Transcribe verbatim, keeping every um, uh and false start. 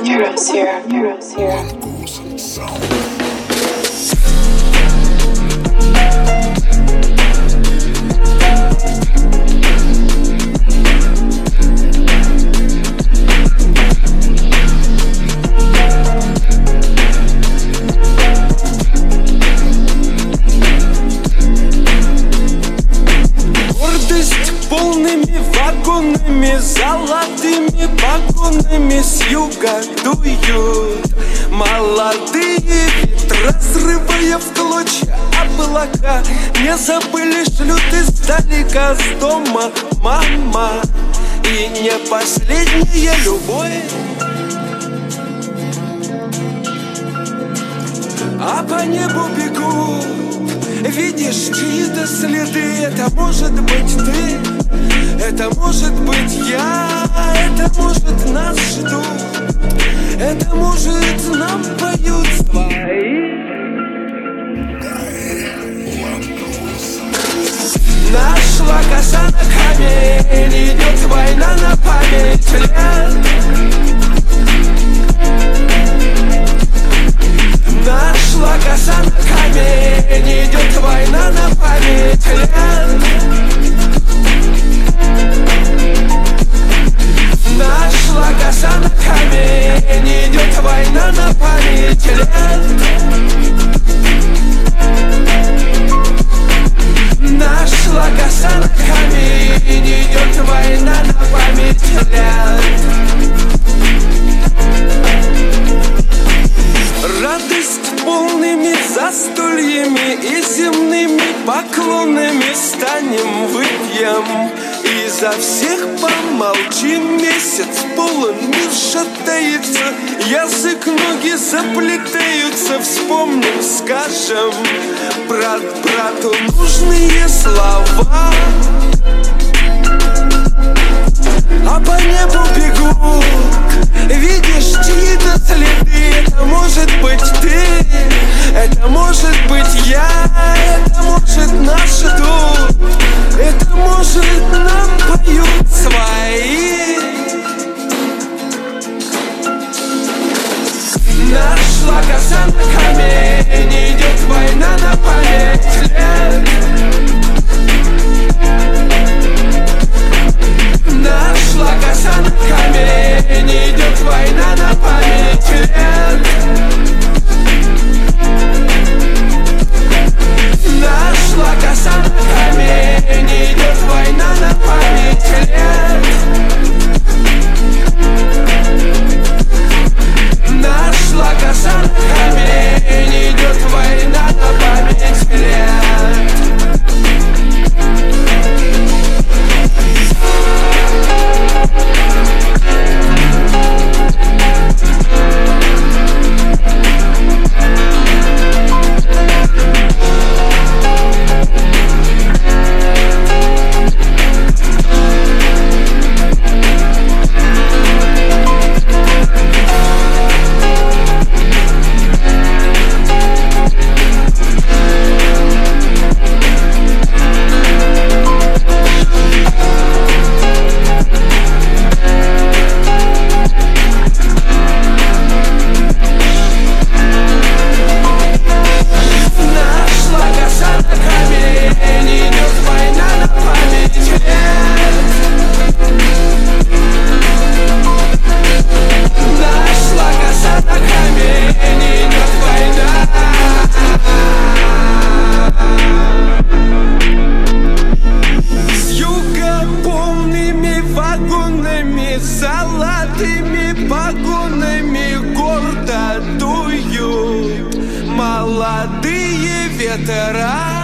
Heroes here. Heroes here. Полными вагонами, золотыми погонами с юга дуют молодые ветра, разрывая в клочья облака. Не забыли, шлют издалека с дома мама. И не последняя любовь, а по небу бегут. Видишь чьи-то следы, это может быть ты, это может быть я, это может нас ждут, это может нам поют свои. Нашла коса на камень, идет война на память лет. Нашла коса на камень, идет война на память лет. Нашла коса на камень, идет война на память лет. Нашла коса на камень, идет война на память лет. Радость полными застольями и земными поклонами станем, выпьем и за всех помолчим. Месяц полон, мир шатается, язык, ноги заплетаются. Вспомним, скажем брат брату нужные слова, а по небу бегут. Видишь чьи-то следы, это может быть ты, это может быть я, это может нас ждут, это может нам поют свои. Нашла коса на камень, идет война на память лет. Нашла коса на камень, идет война на память лет. Нашла коса на камень, идет война на память лет. Нашла коса на камень, идет война на память лет. Золотыми погонами гордо дуют молодые ветра.